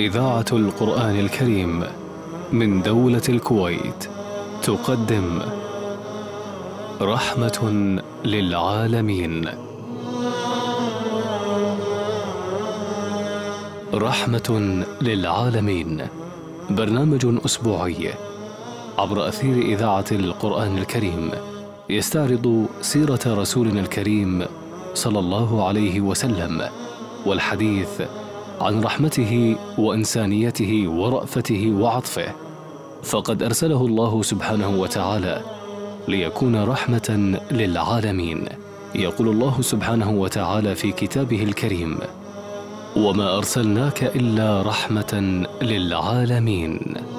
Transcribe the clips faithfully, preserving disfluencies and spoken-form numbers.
إذاعة القرآن الكريم من دولة الكويت تقدم رحمة للعالمين. رحمة للعالمين برنامج أسبوعي عبر أثير إذاعة القرآن الكريم يستعرض سيرة رسولنا الكريم صلى الله عليه وسلم والحديث عن رحمته وإنسانيته ورأفته وعطفه، فقد أرسله الله سبحانه وتعالى ليكون رحمة للعالمين. يقول الله سبحانه وتعالى في كتابه الكريم: وما أرسلناك إلا رحمة للعالمين.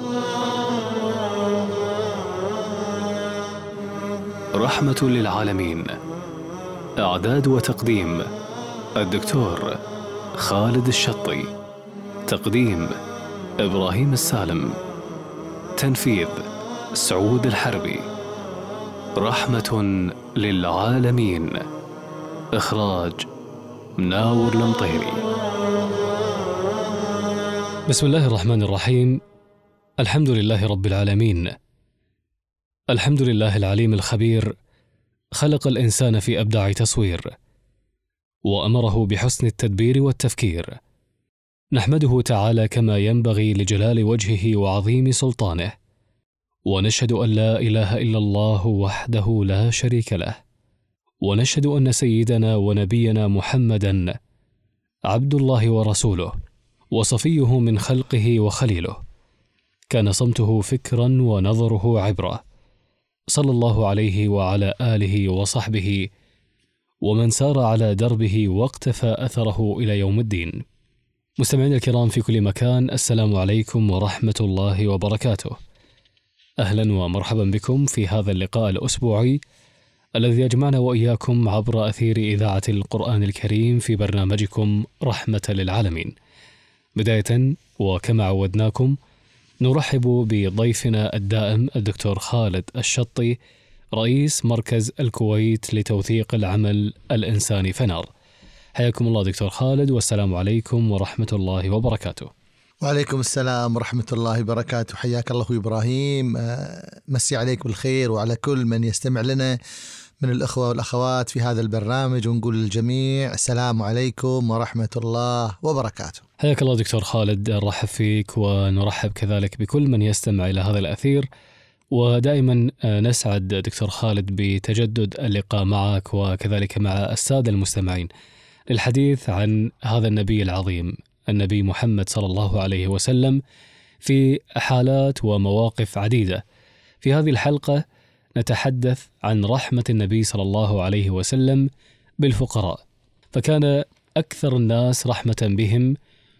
رحمة للعالمين، إعداد وتقديم الدكتور خالد الشطي، تقديم إبراهيم السالم، تنفيذ سعود الحربي. رحمة للعالمين، إخراج مناور المطيري. بسم الله الرحمن الرحيم. الحمد لله رب العالمين، الحمد لله العليم الخبير، خلق الإنسان في أبدع تصوير وأمره بحسن التدبير والتفكير. نحمده تعالى كما ينبغي لجلال وجهه وعظيم سلطانه، ونشهد أن لا إله إلا الله وحده لا شريك له، ونشهد أن سيدنا ونبينا محمدا عبد الله ورسوله وصفيه من خلقه وخليله، كان صمته فكرا ونظره عبرة، صلى الله عليه وعلى آله وصحبه ومن سار على دربه واقتفى أثره إلى يوم الدين. مستمعين الكرام في كل مكان، السلام عليكم ورحمة الله وبركاته. أهلا ومرحبا بكم في هذا اللقاء الأسبوعي الذي يجمعنا وإياكم عبر أثير إذاعة القرآن الكريم في برنامجكم رحمة للعالمين. بداية وكما عودناكم نرحب بضيفنا الدائم الدكتور خالد الشطي، رئيس مركز الكويت لتوثيق العمل الإنساني فنار. حياكم الله دكتور خالد، والسلام عليكم ورحمة الله وبركاته. وعليكم السلام ورحمة الله وبركاته. حياك الله إبراهيم، مسي عليك بالخير وعلى كل من يستمع لنا من الأخوة والأخوات في هذا البرنامج، ونقول للجميع السلام عليكم ورحمة الله وبركاته. حياك الله دكتور خالد، نرحب فيك ونرحب كذلك بكل من يستمع إلى هذا الأثير، ودائما نسعد دكتور خالد بتجدد اللقاء معك وكذلك مع السادة المستمعين للحديث عن هذا النبي العظيم، النبي محمد صلى الله عليه وسلم، في حالات ومواقف عديدة. في هذه الحلقة نتحدث عن رحمة النبي صلى الله عليه وسلم بالفقراء، فكان أكثر الناس رحمة بهم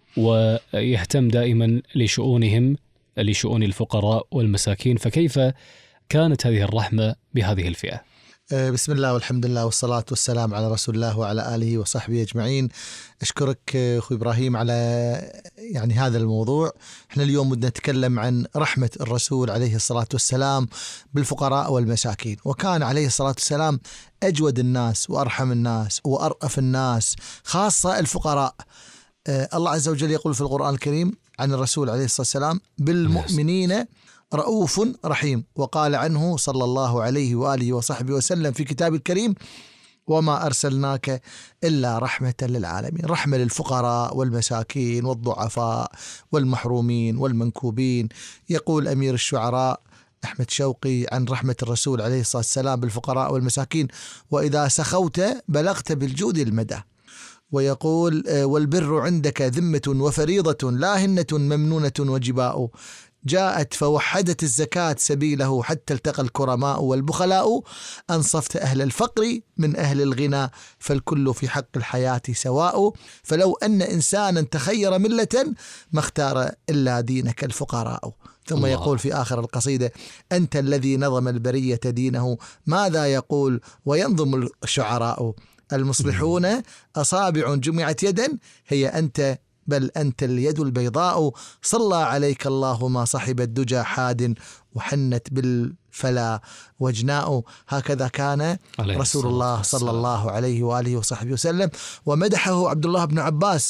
ويهتم دائما لشؤونهم، لشؤون الفقراء والمساكين، فكيف كانت هذه الرحمة بهذه الفئة؟ بسم الله والحمد لله والصلاة والسلام على رسول الله وعلى آله وصحبه أجمعين. أشكرك أخوي إبراهيم على يعني هذا الموضوع. احنا اليوم بدنا نتكلم عن رحمة الرسول عليه الصلاة والسلام بالفقراء والمساكين، وكان عليه الصلاة والسلام أجود الناس وأرحم الناس وأرأف الناس، خاصة الفقراء. الله عز وجل يقول في القرآن الكريم عن الرسول عليه الصلاة والسلام: بالمؤمنين رؤوف رحيم. وقال عنه صلى الله عليه وآله وصحبه وسلم في كتاب الكريم: وما أرسلناك إلا رحمة للعالمين. رحمة للفقراء والمساكين والضعفاء والمحرومين والمنكوبين. يقول أمير الشعراء أحمد شوقي عن رحمة الرسول عليه الصلاة والسلام بالفقراء والمساكين: وإذا سخوت بلغت بالجود المدى. ويقول: والبر عندك ذمة وفريضة، لا هنة ممنونة وجباء، جاءت فوحدت الزكاة سبيله حتى التقى الكرماء، والبخلاء أنصفت أهل الفقر من أهل الغنى، فالكل في حق الحياة سواء، فلو أن إنسانا تخير ملة ما اختار إلا دينك الفقراء. ثم الله. يقول في آخر القصيدة: أنت الذي نظم البرية دينه، ماذا يقول وينظم الشعراء، المصلحون أصابع جمعت يدا، هي أنت بل أنت اليد البيضاء، صلى عليك الله ما صحب الدجى حاد، وحنت بالفلا وجناء. هكذا كان رسول الله صلى الله عليه وآله وصحبه وسلم. ومدحه عبد الله بن عباس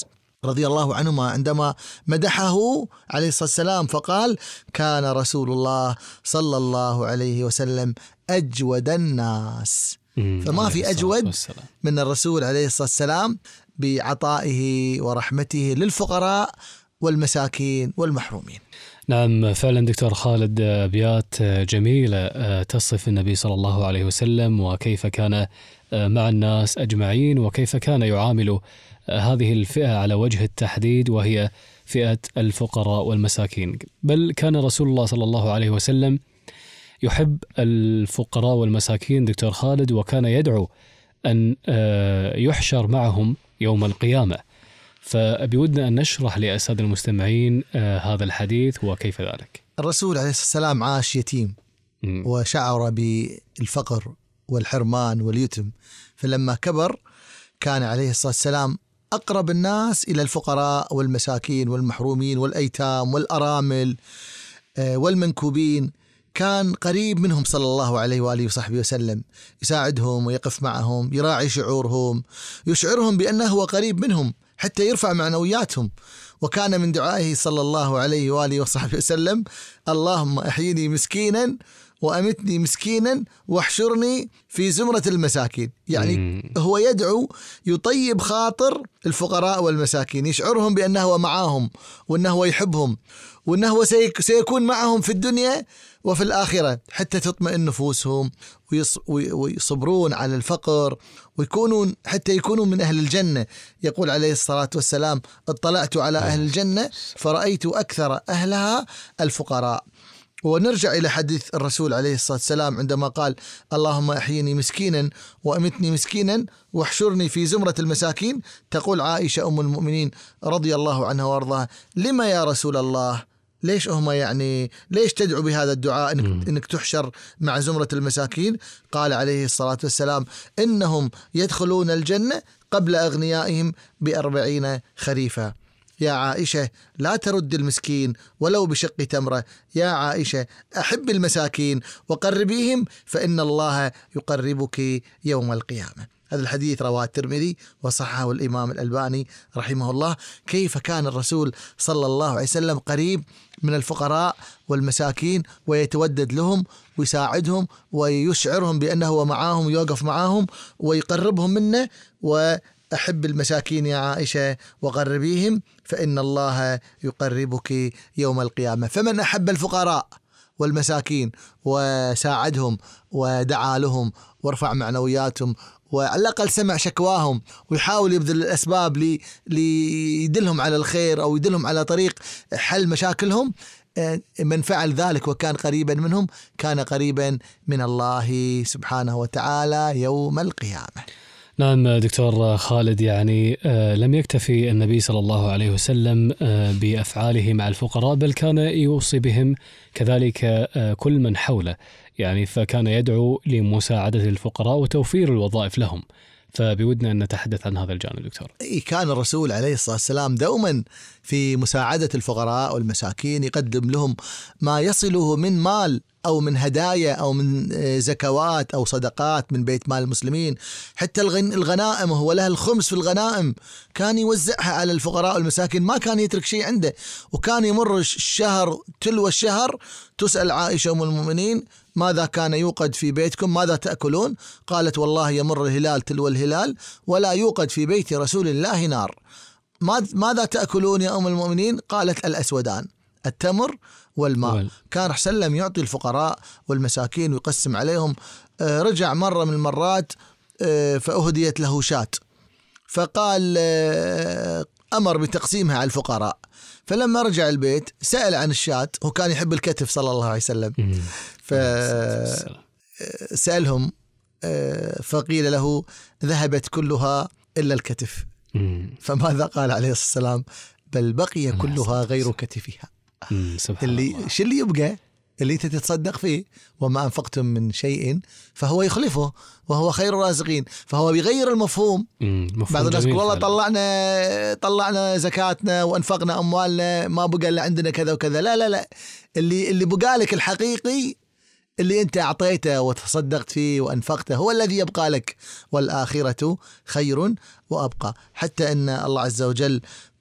رضي الله عنهما عندما مدحه عليه الصلاة والسلام فقال: كان رسول الله صلى الله عليه وسلم أجود الناس. فما في أجود من الرسول عليه الصلاة والسلام بعطائه ورحمته للفقراء والمساكين والمحرومين. نعم فعلا دكتور خالد، أبيات جميلة تصف النبي صلى الله عليه وسلم وكيف كان مع الناس أجمعين، وكيف كان يعامل هذه الفئة على وجه التحديد وهي فئة الفقراء والمساكين. بل كان رسول الله صلى الله عليه وسلم يحب الفقراء والمساكين دكتور خالد، وكان يدعو أن يحشر معهم يوم القيامة. فبودنا أن نشرح لأساتذة المستمعين هذا الحديث وكيف ذلك. الرسول عليه الصلاة والسلام عاش يتيم م. وشعر بالفقر والحرمان واليتم، فلما كبر كان عليه الصلاة والسلام أقرب الناس إلى الفقراء والمساكين والمحرومين والأيتام والأرامل والمنكوبين. كان قريب منهم صلى الله عليه وآله وصحبه وسلم، يساعدهم ويقف معهم، يراعي شعورهم، يشعرهم بأنه هو قريب منهم حتى يرفع معنوياتهم. وكان من دعائه صلى الله عليه وآله وصحبه وسلم: اللهم أحيني مسكينا وأمتني مسكينا واحشرني في زمرة المساكين. يعني مم. هو يدعو يطيب خاطر الفقراء والمساكين، يشعرهم بأنه معهم وأنه يحبهم وأنه سيكون معهم في الدنيا وفي الآخرة، حتى تطمئن نفوسهم ويصبرون على الفقر ويكونون حتى يكونوا من أهل الجنة. يقول عليه الصلاة والسلام: اطلعت على أهل الجنة فرأيت أكثر أهلها الفقراء. ونرجع إلى حديث الرسول عليه الصلاة والسلام عندما قال: اللهم أحيني مسكينا وأمتني مسكينا واحشرني في زمرة المساكين. تقول عائشة أم المؤمنين رضي الله عنها وارضاها: لما يا رسول الله؟ ليش هم يعني ليش تدعو بهذا الدعاء إنك, إنك تحشر مع زمرة المساكين؟ قال عليه الصلاة والسلام: إنهم يدخلون الجنة قبل أغنيائهم بأربعين خريفا. يا عائشة لا ترد المسكين ولو بشق تمرة، يا عائشة أحب المساكين وقربيهم فإن الله يقربك يوم القيامة. هذا الحديث رواه الترمذي وصححه الإمام الألباني رحمه الله. كيف كان الرسول صلى الله عليه وسلم قريب من الفقراء والمساكين ويتودد لهم ويساعدهم ويشعرهم بأنه معاهم ويوقف معاهم ويقربهم منه. وأحب المساكين يا عائشة وقربيهم فإن الله يقربك يوم القيامة. فمن أحب الفقراء والمساكين وساعدهم ودعا لهم ورفع معنوياتهم وعلى الأقل سمع شكواهم ويحاول يبذل الأسباب لي ليدلهم على الخير أو يدلهم على طريق حل مشاكلهم، من فعل ذلك وكان قريبا منهم كان قريبا من الله سبحانه وتعالى يوم القيامة. نعم دكتور خالد، يعني لم يكتفي النبي صلى الله عليه وسلم بأفعاله مع الفقراء، بل كان يوصي بهم كذلك كل من حوله، يعني فكان يدعو لمساعدة الفقراء وتوفير الوظائف لهم. فبودنا أن نتحدث عن هذا الجانب دكتور. كان الرسول عليه الصلاة والسلام دوما في مساعدة الفقراء والمساكين، يقدم لهم ما يصله من مال أو من هدايا أو من زكوات أو صدقات من بيت مال المسلمين. حتى الغنائم هو له الخمس في الغنائم كان يوزعها على الفقراء والمساكين، ما كان يترك شيء عنده. وكان يمر الشهر تلو الشهر تسأل عائشة أم المؤمنين: ماذا كان يوقد في بيتكم؟ ماذا تأكلون؟ قالت: والله يمر الهلال تلو الهلال ولا يوقد في بيت رسول الله نار. ماذا تأكلون يا أم المؤمنين؟ قالت: الأسودان، التمر والماء. وال... كان سلم يعطي الفقراء والمساكين ويقسم عليهم. رجع مرة من المرات فأهديت له شاة، فقال أمر بتقسيمها على الفقراء. فلما رجع البيت سأل عن الشاة، هو كان يحب الكتف صلى الله عليه وسلم، فسألهم فقيل له: ذهبت كلها إلا الكتف. فماذا قال عليه الصلاة والسلام؟ بل بقي كلها غير كتفها. اللي شو اللي يبقى اللي انت تتصدق فيه؟ وما أنفقتم من شيء فهو يخلفه وهو خير الرازقين. فهو بيغير المفهوم. بعض الناس يقول والله طلعنا طلعنا زكاتنا وأنفقنا أموالنا ما بقى إلا عندنا كذا وكذا. لا لا لا، اللي اللي بقى لك الحقيقي اللي انت أعطيته وتصدقت فيه وأنفقته هو الذي يبقى لك، والآخرة خير وأبقى. حتى أن الله عز وجل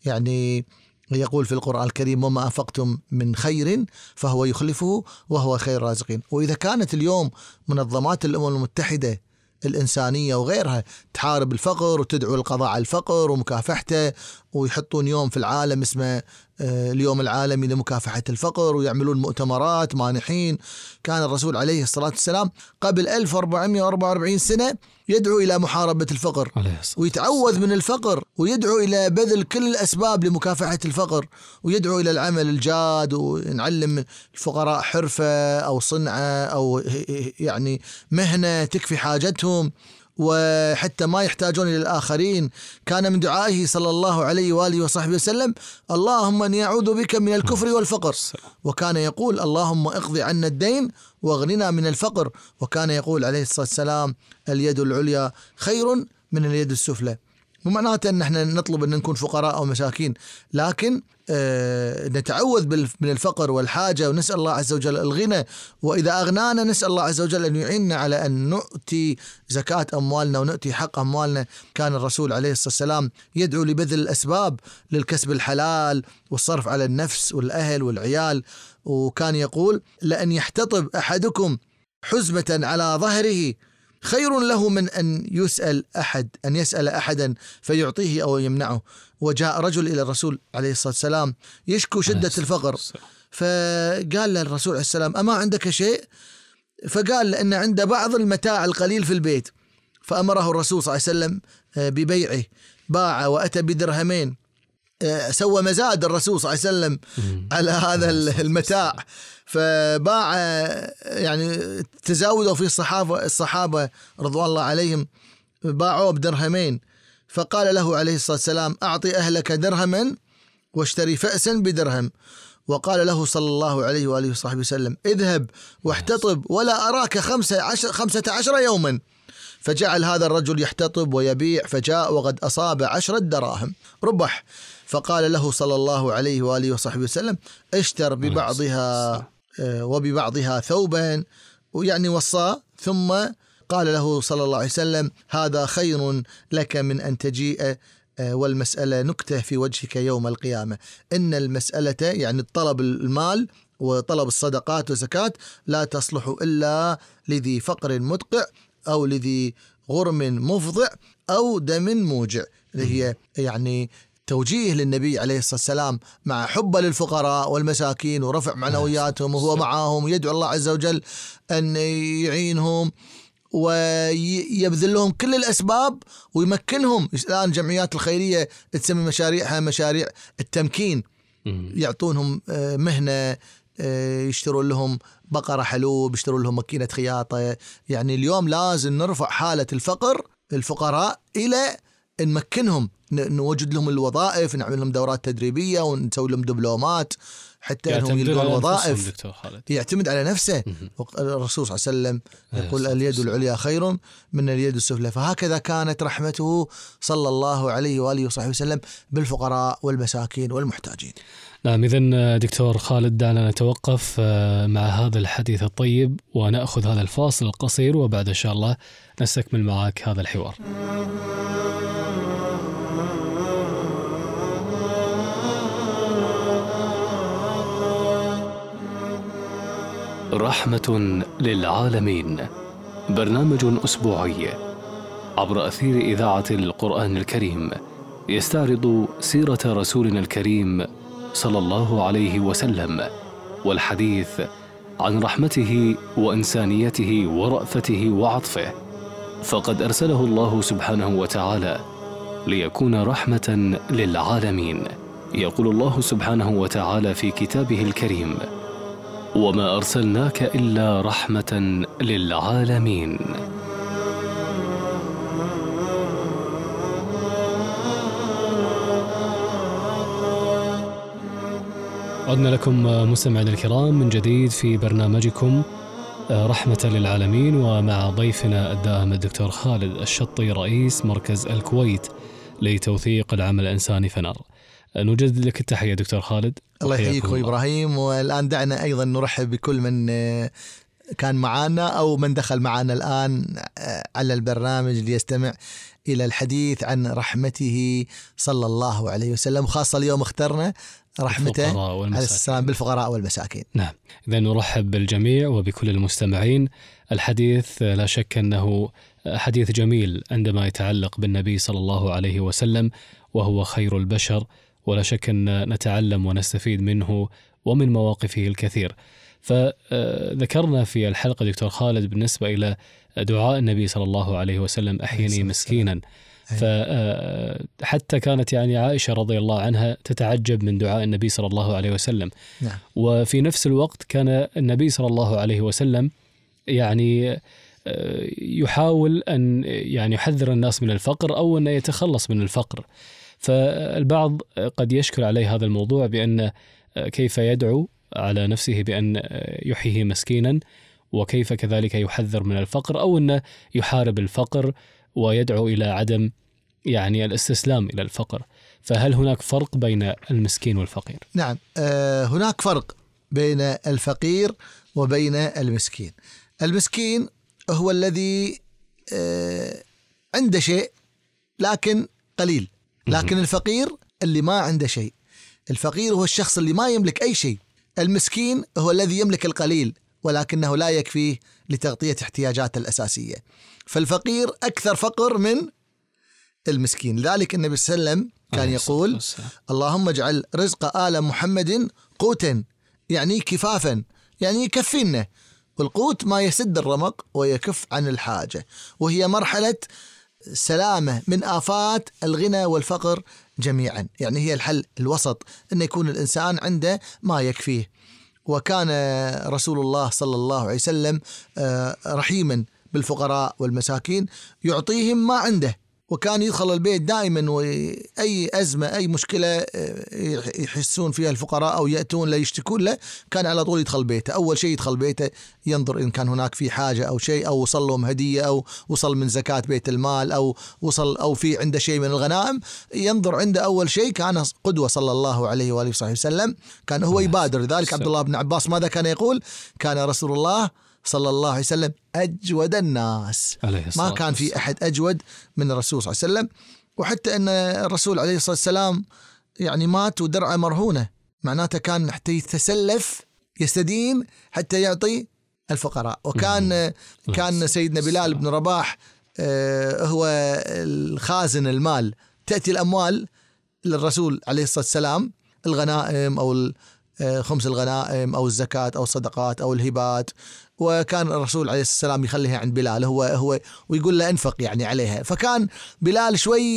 يعني يقول في القرآن الكريم: وما أنفقتم من خير فهو يخلفه وهو خير الرازقين. وإذا كانت اليوم منظمات الأمم المتحدة الإنسانية وغيرها تحارب الفقر وتدعو القضاء على الفقر ومكافحته، ويحطون يوم في العالم اسمه اليوم العالمي لمكافحة الفقر، ويعملون مؤتمرات مانحين، كان الرسول عليه الصلاة والسلام قبل ألف وأربعمائة وأربعة وأربعين سنة يدعو إلى محاربة الفقر ويتعوذ من الفقر، ويدعو إلى بذل كل الأسباب لمكافحة الفقر، ويدعو إلى العمل الجاد، ونعلم الفقراء حرفة أو صنعة أو يعني مهنة تكفي حاجتهم وحتى ما يحتاجون إلى الآخرين. كان من دعائه صلى الله عليه وآله وصحبه وسلم: اللهم أني أعوذ بك من الكفر والفقر. وكان يقول: اللهم اقضي عنا الدين واغننا من الفقر. وكان يقول عليه الصلاة والسلام: اليد العليا خير من اليد السفلى. مو معناته أن احنا نطلب أن نكون فقراء أو مساكين، لكن آه نتعوذ من الفقر والحاجة، ونسأل الله عز وجل الغنى، وإذا أغنانا نسأل الله عز وجل أن يعيننا على أن نؤتي زكاة أموالنا ونؤتي حق أموالنا. كان الرسول عليه الصلاة والسلام يدعو لبذل الأسباب للكسب الحلال والصرف على النفس والأهل والعيال، وكان يقول: لأن يحتطب أحدكم حزمة على ظهره خير له من أن يسأل أحد أن يسأل أحدا فيعطيه أو يمنعه. وجاء رجل إلى الرسول عليه الصلاة والسلام يشكو شدة الفقر، فقال له الرسول عليه السلام: أما عندك شيء؟ فقال لأن عنده بعض المتاع القليل في البيت. فأمره الرسول صلى الله عليه وسلم ببيعه، باع وأتى بدرهمين، سوى مزاد الرسول صلى الله عليه وسلم على هذا المتاع، فباع يعني تزاودوا في الصحابة الصحابة رضوان الله عليهم باعوه بدرهمين. فقال له عليه الصلاة والسلام: أعطي أهلك درهما واشتري فأسا بدرهم. وقال له صلى الله عليه وآله وصحبه وسلم: اذهب واحتطب ولا أراك خمسة عشر, خمسة عشر يوما. فجعل هذا الرجل يحتطب ويبيع، فجاء وقد أصاب عشرة دراهم ربح. فقال له صلى الله عليه وآله وصحبه وسلم: اشتر ببعضها وببعضها ثوبا، ويعني وصاه. ثم قال له صلى الله عليه وسلم: هذا خير لك من أن تجيء والمسألة نكتة في وجهك يوم القيامة. إن المسألة يعني طلب المال وطلب الصدقات والزكاة لا تصلح إلا لذي فقر مدقع أو لذي غرم مفضع أو دم موجع، اللي هي يعني توجيه للنبي عليه الصلاة والسلام مع حبه للفقراء والمساكين ورفع معنوياتهم، وهو معهم ويدعو الله عز وجل أن يعينهم ويبذل لهم كل الأسباب ويمكنهم. الآن الجمعيات الخيرية تسمي مشاريعها مشاريع التمكين، يعطونهم مهنة، يشترون لهم بقرة حلوب، يشترون لهم ماكينة خياطة. يعني اليوم لازم نرفع حالة الفقر الفقراء إلى نمكنهم، نوجد لهم الوظائف، نعمل لهم دورات تدريبية ونسوي لهم دبلومات حتى انهم يلقون وظائف. يعتمد على نفسه. الرسول صلى الله عليه وسلم يقول: اليد العليا خير من اليد السفلى. فهكذا كانت رحمته صلى الله عليه وآله وصحبه وسلم بالفقراء والمساكين والمحتاجين. نعم، إذن دكتور خالد دعنا نتوقف مع هذا الحديث الطيب ونأخذ هذا الفاصل القصير، وبعد إن شاء الله نستكمل معك هذا الحوار. رحمة للعالمين، برنامج أسبوعي عبر أثير إذاعة القرآن الكريم يستعرض سيرة رسولنا الكريم صلى الله عليه وسلم، والحديث عن رحمته وإنسانيته ورأفته وعطفه، فقد أرسله الله سبحانه وتعالى ليكون رحمة للعالمين. يقول الله سبحانه وتعالى في كتابه الكريم: وما أرسلناك إلا رحمة للعالمين. عدنا لكم مستمعينا الكرام من جديد في برنامجكم رحمة للعالمين، ومع ضيفنا الدائم الدكتور خالد الشطي رئيس مركز الكويت لتوثيق العمل الإنساني فنار. نجدد لك التحية دكتور خالد. الله يحييك أخوي إبراهيم. والآن دعنا أيضا نرحب بكل من كان معنا أو من دخل معنا الآن على البرنامج ليستمع إلى الحديث عن رحمته صلى الله عليه وسلم، خاصة اليوم اخترنا رحمته عليه السلام بالفقراء والمساكين. نعم، إذا نرحب بالجميع وبكل المستمعين. الحديث لا شك أنه حديث جميل عندما يتعلق بالنبي صلى الله عليه وسلم، وهو خير البشر، ولا شك أن نتعلم ونستفيد منه ومن مواقفه الكثير. فذكرنا في الحلقة دكتور خالد بالنسبة إلى دعاء النبي صلى الله عليه وسلم أحيني مسكينا، فحتى كانت يعني عائشة رضي الله عنها تتعجب من دعاء النبي صلى الله عليه وسلم. نعم. وفي نفس الوقت كان النبي صلى الله عليه وسلم يعني يحاول أن يعني يحذر الناس من الفقر أو أن يتخلص من الفقر. فالبعض قد يشكل عليه هذا الموضوع بأن كيف يدعو على نفسه بأن يحييه مسكينا، وكيف كذلك يحذر من الفقر، أو أنه يحارب الفقر ويدعو إلى عدم يعني الاستسلام إلى الفقر. فهل هناك فرق بين المسكين والفقير؟ نعم، آه هناك فرق بين الفقير وبين المسكين. المسكين هو الذي آه عنده شيء لكن قليل، لكن الفقير اللي ما عنده شيء. الفقير هو الشخص اللي ما يملك أي شيء. المسكين هو الذي يملك القليل ولكنه لا يكفيه لتغطية احتياجاته الأساسية. فالفقير أكثر فقر من المسكين. لذلك النبي صلى الله عليه وسلم كان يقول اللهم اجعل رزق آل محمد قوتا، يعني كفافا، يعني يكفينا. والقوت ما يسد الرمق ويكف عن الحاجة، وهي مرحلة سلامة من آفات الغنى والفقر جميعا. يعني هي الحل الوسط، أن يكون الإنسان عنده ما يكفيه. وكان رسول الله صلى الله عليه وسلم رحيما بالفقراء والمساكين، يعطيهم ما عنده. وكان يدخل البيت دائما وأي أزمة أي مشكلة يحسون فيها الفقراء أو يأتون لا يشتكون له، كان على طول يدخل بيته. أول شيء يدخل بيته ينظر إن كان هناك في حاجة أو شيء، أو وصل لهم هدية، أو وصل من زكاة بيت المال، أو وصل أو في عنده شيء من الغنائم، ينظر عنده أول شيء. كان قدوة صلى الله عليه وآله وصحبه وسلم، كان هو يبادر. لذلك عبد الله بن عباس ماذا كان يقول؟ كان رسول الله صلى الله عليه وسلم أجود الناس، ما كان في أحد أجود من الرسول صلى الله عليه وسلم. وحتى أن الرسول عليه الصلاة والسلام يعني مات ودرعه مرهونة، معناته كان حتى يتسلف يستدين حتى يعطي الفقراء. وكان كان سيدنا بلال بن رباح هو الخازن المال، تأتي الأموال للرسول عليه الصلاة والسلام، الغنائم أو خمس الغنائم أو الزكاة أو الصدقات أو الهبات، وكان الرسول عليه السلام يخليها عند بلال هو هو ويقول له انفق يعني عليها. فكان بلال شوي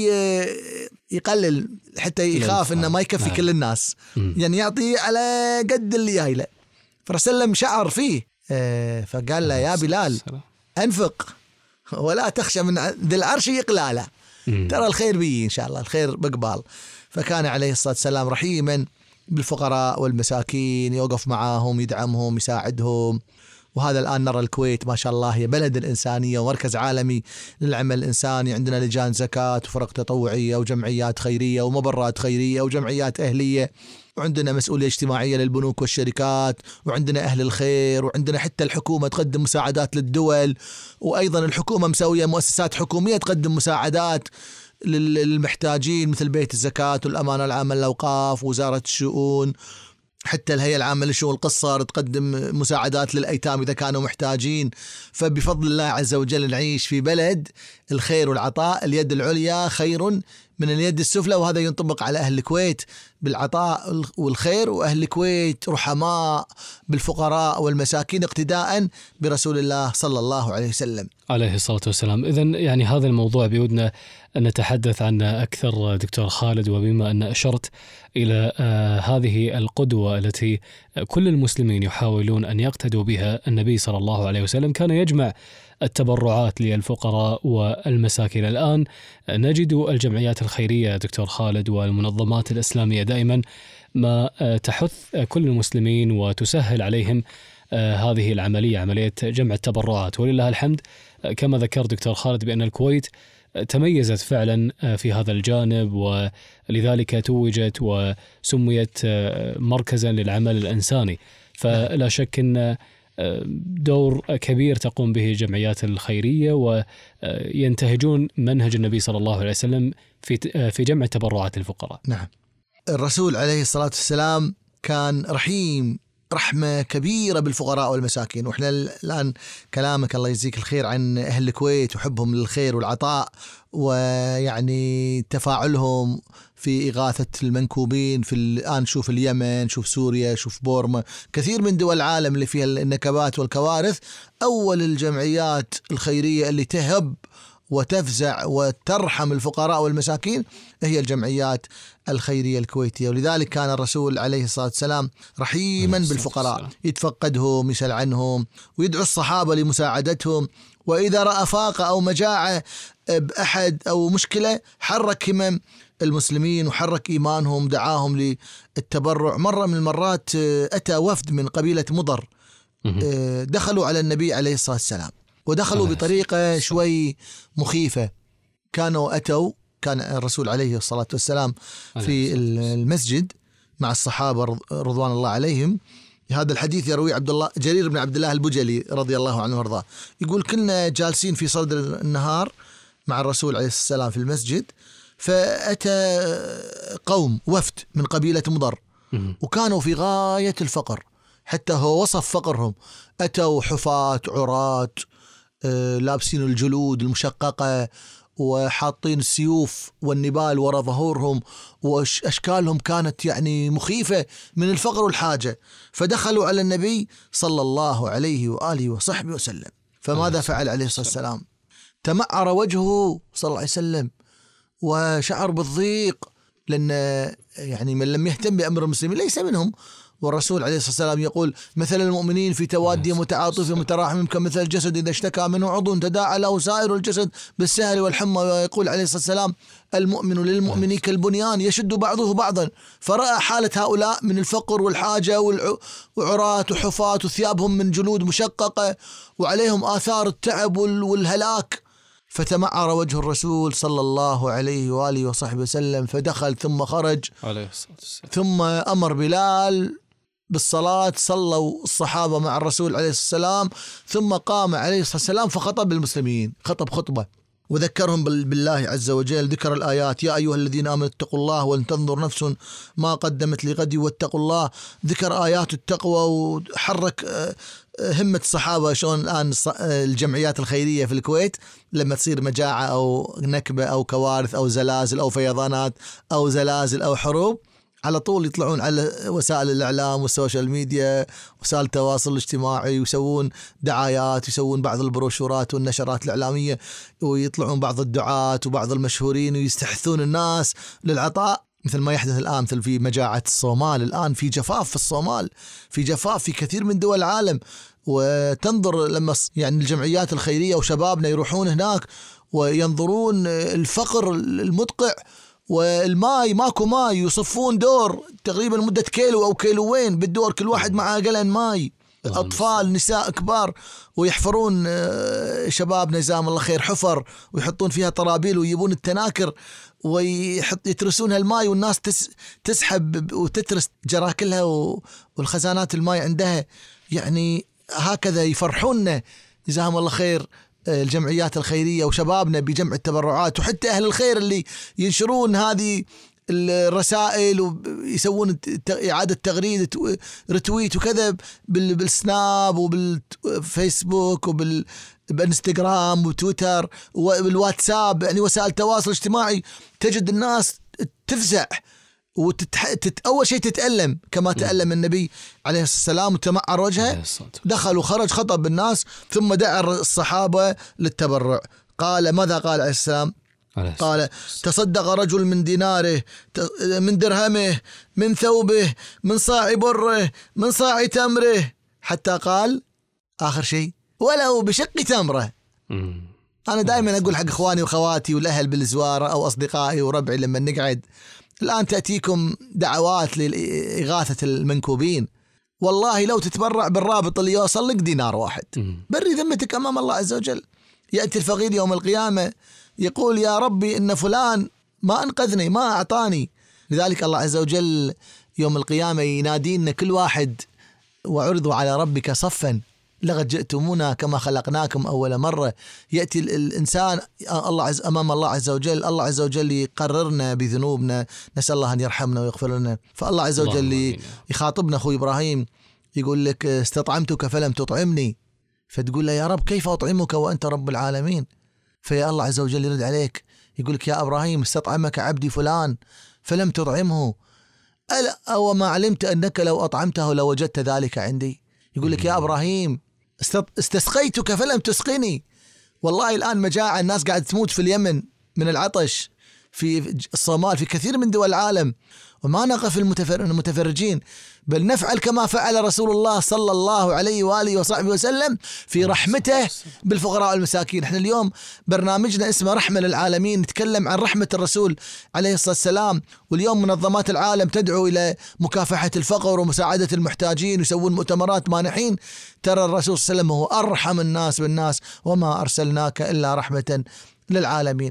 يقلل حتى يخاف انه ما يكفي كل الناس، يعني يعطي على قد اللي جايله. فرسلم شعر فيه فقال له يا بلال انفق ولا تخشى من ذي العرش يقلاله، ترى الخير بي إن شاء الله، الخير بقبال. فكان عليه الصلاة والسلام رحيما بالفقراء والمساكين، يوقف معاهم، يدعمهم، يساعدهم. وهذا الآن نرى الكويت ما شاء الله هي بلد الإنسانية ومركز عالمي للعمل الإنساني. عندنا لجان زكاة وفرق تطوعية وجمعيات خيرية ومبرات خيرية وجمعيات أهلية، وعندنا مسؤولية اجتماعية للبنوك والشركات، وعندنا أهل الخير، وعندنا حتى الحكومة تقدم مساعدات للدول، وأيضا الحكومة مسوية مؤسسات حكومية تقدم مساعدات للمحتاجين مثل بيت الزكاة والأمانة العامة للأوقاف ووزارة الشؤون، حتى الهيئة العامة لشؤون القصر تقدم مساعدات للأيتام إذا كانوا محتاجين. فبفضل الله عز وجل نعيش في بلد الخير والعطاء، اليد العليا خير من اليد السفلى، وهذا ينطبق على أهل الكويت بالعطاء والخير. وأهل الكويت رحماء بالفقراء والمساكين اقتداء برسول الله صلى الله عليه وسلم عليه الصلاة والسلام. إذن يعني هذا الموضوع بيودنا أن نتحدث عنه أكثر دكتور خالد، وبما أن أشرت إلى آه هذه القدوة التي كل المسلمين يحاولون أن يقتدوا بها، النبي صلى الله عليه وسلم كان يجمع التبرعات للفقراء والمساكين. الآن نجد الجمعيات الخيرية دكتور خالد والمنظمات الإسلامية دائما ما تحث كل المسلمين وتسهل عليهم هذه العملية، عملية جمع التبرعات. ولله الحمد كما ذكر دكتور خالد بأن الكويت تميزت فعلا في هذا الجانب، ولذلك توجت وسميت مركزا للعمل الإنساني. فلا شك أن دور كبير تقوم به الجمعيات الخيرية، وينتهجون منهج النبي صلى الله عليه وسلم في في جمع تبرعات الفقراء. نعم، الرسول عليه الصلاة والسلام كان رحيم رحمة كبيرة بالفقراء والمساكين. وإحنا الآن كلامك الله يجزيك الخير عن أهل الكويت وحبهم للخير والعطاء، ويعني تفاعلهم في إغاثة المنكوبين في الآن، شوف اليمن، شوف سوريا، شوف بورما، كثير من دول العالم اللي فيها النكبات والكوارث. أول الجمعيات الخيرية اللي تهب وتفزع وترحم الفقراء والمساكين هي الجمعيات الخيرية الكويتية. ولذلك كان الرسول عليه الصلاة والسلام رحيما بالفقراء، يتفقدهم، يسأل عنهم، ويدعو الصحابة لمساعدتهم. وإذا رأى فاقة أو مجاعة بأحد أو مشكلة حرك همم المسلمين وحرك إيمانهم، دعاهم للتبرع. مرة من المرات أتى وفد من قبيلة مضر، دخلوا على النبي عليه الصلاة والسلام، ودخلوا بطريقة شوي مخيفة. كانوا أتوا كان الرسول عليه الصلاة والسلام في المسجد مع الصحابة رضوان الله عليهم. هذا الحديث يروي عبد الله جرير بن عبد الله البجلي رضي الله عنه وارضاه، يقول كنا جالسين في صدر النهار مع الرسول عليه السلام في المسجد، فأتى قوم وفد من قبيلة مضر، وكانوا في غاية الفقر، حتى هو وصف فقرهم. أتوا حفاة عراة، لابسين الجلود المشققة، وحاطين السيوف والنبال وراء ظهورهم، وأشكالهم كانت يعني مخيفة من الفقر والحاجة. فدخلوا على النبي صلى الله عليه وآله وصحبه وسلم، فماذا فعل عليه الصلاة والسلام؟ تمعر وجهه صلى الله عليه وسلم وشعر بالضيق، لأن يعني من لم يهتم بأمر المسلمين ليس منهم. والرسول عليه الصلاة والسلام يقول مثل المؤمنين في توادهم وتعاطفهم وتراحمهم كمثل الجسد إذا اشتكى منه عضو تداعى له سائر الجسد بالسهر والحمى. ويقول عليه الصلاة والسلام المؤمن للمؤمن كالبنيان يشد بعضه بعضا. فرأى حالة هؤلاء من الفقر والحاجة وعراة وحفاة وثيابهم من جلود مشققة وعليهم آثار التعب والهلاك، فتمعر وجه الرسول صلى الله عليه وآله وصحبه وسلم، فدخل ثم خرج عليه الصلاة والسلام، ثم أمر بلال بالصلاة. صلوا الصحابة مع الرسول عليه الصلاة والسلام، ثم قام عليه الصلاة والسلام فخطب المسلمين، خطب خطبة وذكرهم بالله عز وجل، ذكر الآيات يا أيها الذين آمنوا اتقوا الله ولتنظر نفس ما قدمت لغد واتقوا الله. ذكر آيات التقوى وحرك همة الصحابة. شلون الآن الجمعيات الخيرية في الكويت لما تصير مجاعة أو نكبة أو كوارث أو زلازل أو فيضانات أو زلازل أو حروب، على طول يطلعون على وسائل الإعلام والسوشيال ميديا وسائل التواصل الاجتماعي ويسوون دعايات، ويسوون بعض البروشورات والنشرات الإعلامية، ويطلعون بعض الدعاة وبعض المشهورين ويستحثون الناس للعطاء، مثل ما يحدث الآن مثل في مجاعة الصومال. الآن في جفاف في الصومال، في جفاف في كثير من دول العالم. وتنظر لما يعني الجمعيات الخيرية وشبابنا يروحون هناك وينظرون الفقر المدقع، والماء ماكو ماء، يصفون دور تقريبا مدة كيلو أو كيلوين بالدور، كل واحد معه قلن ماء، أطفال نساء كبار، ويحفرون شبابنا جزاهم الله خير حفر ويحطون فيها طرابيل ويجيبون التناكر ويحط يترسون هالماء، والناس تسحب وتترس جراكلها والخزانات الماء عندها. يعني هكذا يفرحوننا جزاهم الله خير الجمعيات الخيرية وشبابنا بجمع التبرعات، وحتى أهل الخير اللي ينشرون هذه الرسائل ويسوون إعادة تغريدة رتويت وكذا بالسناب وبالفيسبوك وبالانستغرام وتويتر والواتساب، يعني وسائل التواصل الاجتماعي. تجد الناس تفزع وتت... أول شيء تتألم كما تألم النبي عليه السلام، وتمعر وجهه. دخل وخرج خطب بالناس، ثم دعا الصحابة للتبرع. قال ماذا قال عليه السلام؟ قال تصدق رجل من ديناره، من درهمه، من ثوبه، من صاع بره، من صاع تمره، حتى قال آخر شيء ولو بشق تمره. أنا دائما أقول حق إخواني وخواتي والأهل بالزوارة أو أصدقائي وربعي لما نقعد، الآن تأتيكم دعوات لإغاثة المنكوبين، والله لو تتبرع بالرابط اللي يوصل لك دينار واحد بري ذمتك أمام الله عز وجل. يأتي الفقير يوم القيامة يقول يا ربي إن فلان ما أنقذني، ما أعطاني. لذلك الله عز وجل يوم القيامة ينادينا كل واحد وعرضوا على ربك صفا لقد جئتمونا كما خلقناكم أول مرة. يأتي الإنسان الله عز أمام الله عز وجل، الله عز وجل يقررنا بذنوبنا، نسأل الله أن يرحمنا ويغفر لنا. فالله عز وجل يخاطبنا أخوي إبراهيم، يقول لك استطعمتك فلم تطعمني، فتقول له يا رب كيف أطعمك وأنت رب العالمين؟ فيا الله عز وجل يرد عليك يقول لك يا إبراهيم استطعمك عبدي فلان فلم تطعمه، ألا أو ما علمت أنك لو أطعمته لوجدت ذلك عندي؟ يقول لك يا إبراهيم استسقيتك فلم تسقني. والله الآن مجاعة، الناس قاعد تموت في اليمن من العطش، في الصومال، في كثير من دول العالم، وما نقف المتفرجين، بل نفعل كما فعل رسول الله صلى الله عليه وآله وصحبه وسلم في رحمته بالفقراء والمساكين. احنا اليوم برنامجنا اسمه رحمة للعالمين، نتكلم عن رحمة الرسول عليه الصلاة والسلام. واليوم منظمات العالم تدعو إلى مكافحة الفقر ومساعدة المحتاجين، يسوون مؤتمرات مانحين. ترى الرسول صلى الله عليه وسلم هو أرحم الناس بالناس، وما أرسلناك إلا رحمة للعالمين.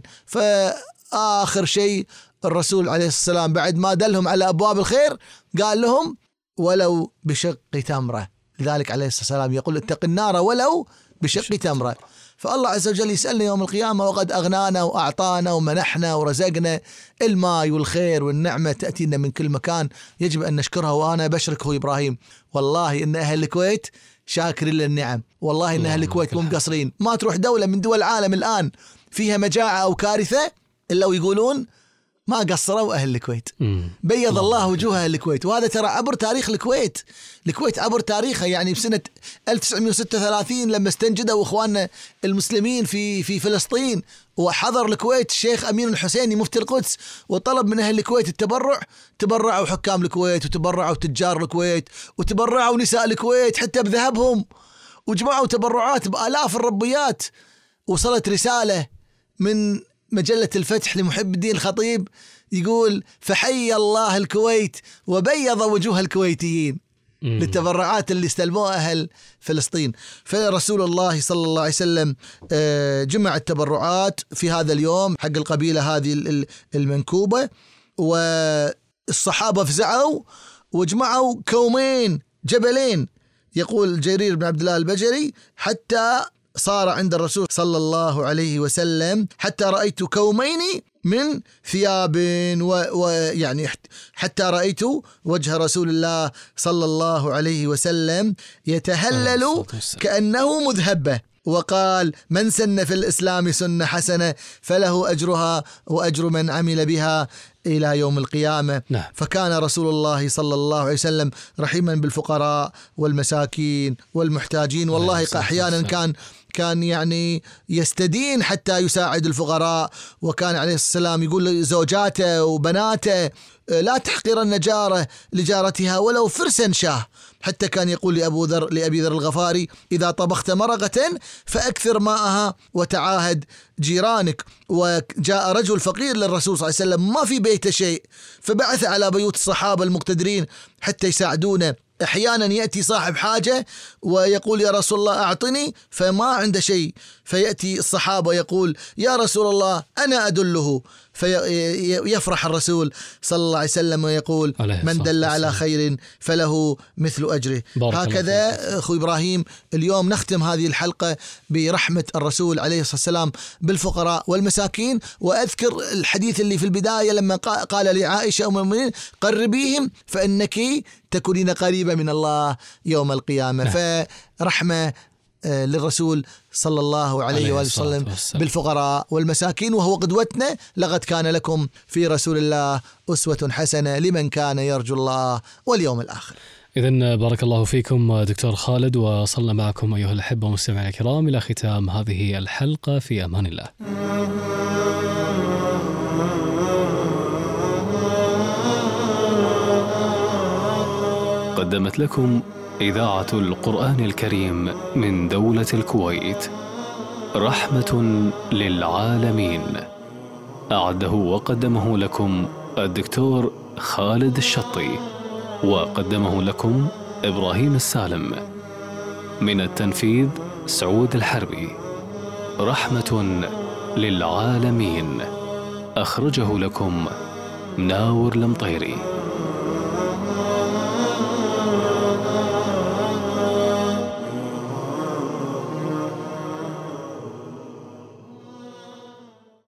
فآخر شيء الرسول عليه الصلاة والسلام بعد ما دلهم على أبواب الخير قال لهم ولو بشق تمرة. لذلك عليه الصلاة والسلام يقول اتق النار ولو بشق تمرة. فالله عز وجل يسألنا يوم القيامة وقد أغنانا وأعطانا ومنحنا ورزقنا. الماء والخير والنعمة تأتينا من كل مكان، يجب أن نشكرها. وأنا بشرك هو إبراهيم والله إن أهل الكويت شاكرين للنعم، والله إن أهل الكويت مو مقصرين. ما تروح دولة من دول العالم الآن فيها مجاعة أو كارثة إلا ويقولون ما قصروا أهل الكويت، بيض الله وجوه أهل الكويت. وهذا ترى عبر تاريخ الكويت. الكويت عبر تاريخها، يعني بسنة ألف وتسعمائة وستة وثلاثين لما استنجدوا إخواننا المسلمين في في فلسطين، وحضر الكويت الشيخ أمين الحسيني مفتي القدس وطلب من أهل الكويت التبرع، تبرعوا حكام الكويت وتبرعوا تجار الكويت وتبرعوا نساء الكويت حتى بذهبهم، وجمعوا تبرعات بآلاف الربيات. وصلت رسالة من مجلة الفتح لمحب الدين الخطيب يقول فحي الله الكويت وبيض وجوه الكويتيين للتبرعات اللي استلموها أهل فلسطين. فرسول الله صلى الله عليه وسلم جمع التبرعات في هذا اليوم حق القبيلة هذه المنكوبة، والصحابة فزعوا وجمعوا كومين جبلين. يقول جرير بن عبد الله البجلي حتى صار عند الرسول صلى الله عليه وسلم حتى رأيت كومين من ثياب، ويعني حتى رأيت وجه رسول الله صلى الله عليه وسلم يتهلل كأنه مذهبة. وقال من سن في الإسلام سنة حسنة فله أجرها وأجر من عمل بها إلى يوم القيامة. نعم. فكان رسول الله صلى الله عليه وسلم رحيما بالفقراء والمساكين والمحتاجين. والله أحيانا كان كان يعني يستدين حتى يساعد الفقراء. وكان عليه السلام يقول لزوجاته وبناته لا تحقرن جاره لجارتها ولو فرسا شاه. حتى كان يقول لأبو ذر لأبي ذر الغفاري إذا طبخت مرقة فأكثر ماءها وتعاهد جيرانك. وجاء رجل فقير للرسول صلى الله عليه وسلم ما في بيته شيء، فبعث على بيوت الصحابة المقتدرين حتى يساعدونه. أحيانا يأتي صاحب حاجة ويقول يا رسول الله أعطني، فما عنده شيء، فيأتي الصحابة يقول يا رسول الله أنا أدله، فيفرح الرسول صلى الله عليه وسلم ويقول من دل على خير فله مثل أجره. هكذا أخو إبراهيم اليوم نختم هذه الحلقة برحمة الرسول عليه الصلاة والسلام بالفقراء والمساكين. وأذكر الحديث اللي في البداية لما قال لعائشة أم المؤمنين قربيهم فإنك تكونين قريبة من الله يوم القيامة. فرحمة للرسول صلى الله عليه وسلم بالفقراء والمساكين، وهو قدوتنا. لقد كان لكم في رسول الله أسوة حسنة لمن كان يرجو الله واليوم الآخر. إذن بارك الله فيكم دكتور خالد، وصلنا معكم أيها الأحبة ومستمعي الكرام إلى ختام هذه الحلقة في أمان الله. قدمت لكم إذاعة القرآن الكريم من دولة الكويت رحمة للعالمين. أعده وقدمه لكم الدكتور خالد الشطي، وقدمه لكم إبراهيم السالم. من التنفيذ سعود الحربي. رحمة للعالمين. أخرجه لكم ناور المطيري.